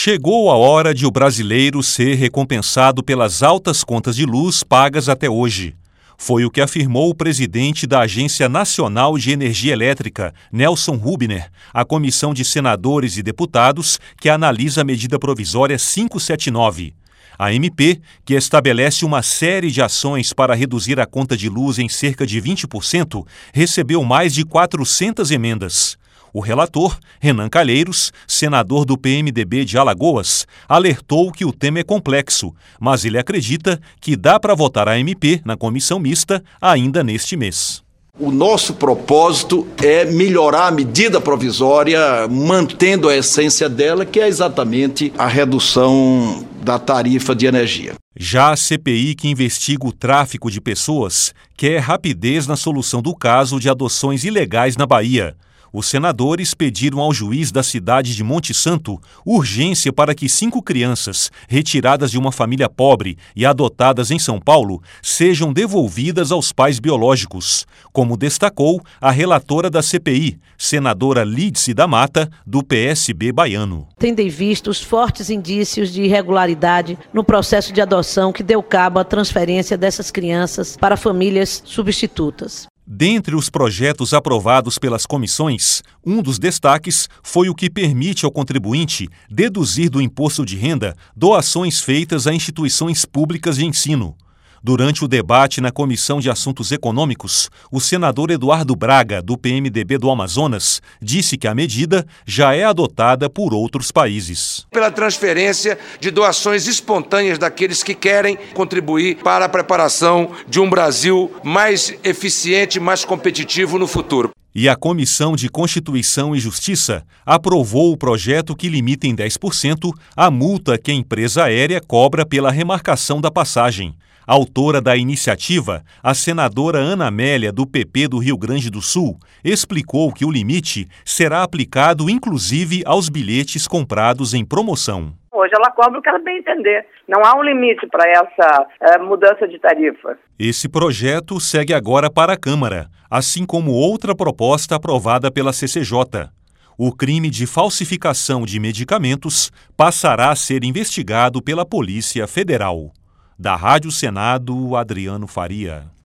Chegou a hora de o brasileiro ser recompensado pelas altas contas de luz pagas até hoje. Foi o que afirmou o presidente da Agência Nacional de Energia Elétrica, Nelson Rubner, à comissão de senadores e deputados que analisa a medida provisória 579. A MP, que estabelece uma série de ações para reduzir a conta de luz em cerca de 20%, recebeu mais de 400 emendas. O relator, Renan Calheiros, senador do PMDB de Alagoas, alertou que o tema é complexo, mas ele acredita que dá para votar a MP na comissão mista ainda neste mês. O nosso propósito é melhorar a medida provisória, mantendo a essência dela, que é exatamente a redução da tarifa de energia. Já a CPI, que investiga o tráfico de pessoas, quer rapidez na solução do caso de adoções ilegais na Bahia. Os senadores pediram ao juiz da cidade de Monte Santo urgência para que 5 crianças, retiradas de uma família pobre e adotadas em São Paulo, sejam devolvidas aos pais biológicos, como destacou a relatora da CPI, senadora Lídice da Mata, do PSB baiano. Tendo em vista os fortes indícios de irregularidade no processo de adoção que deu cabo à transferência dessas crianças para famílias substitutas. Dentre os projetos aprovados pelas comissões, um dos destaques foi o que permite ao contribuinte deduzir do imposto de renda doações feitas a instituições públicas de ensino. Durante o debate na Comissão de Assuntos Econômicos, o senador Eduardo Braga, do PMDB do Amazonas, disse que a medida já é adotada por outros países. Pela transferência de doações espontâneas daqueles que querem contribuir para a preparação de um Brasil mais eficiente, mais competitivo no futuro. E a Comissão de Constituição e Justiça aprovou o projeto que limita em 10% a multa que a empresa aérea cobra pela remarcação da passagem. Autora da iniciativa, a senadora Ana Amélia, do PP do Rio Grande do Sul, explicou que o limite será aplicado inclusive aos bilhetes comprados em promoção. Hoje ela cobra o que ela bem entender. Não há um limite para essa mudança de tarifa. Esse projeto segue agora para a Câmara, assim como outra proposta aprovada pela CCJ. O crime de falsificação de medicamentos passará a ser investigado pela Polícia Federal. Da Rádio Senado, Adriano Faria.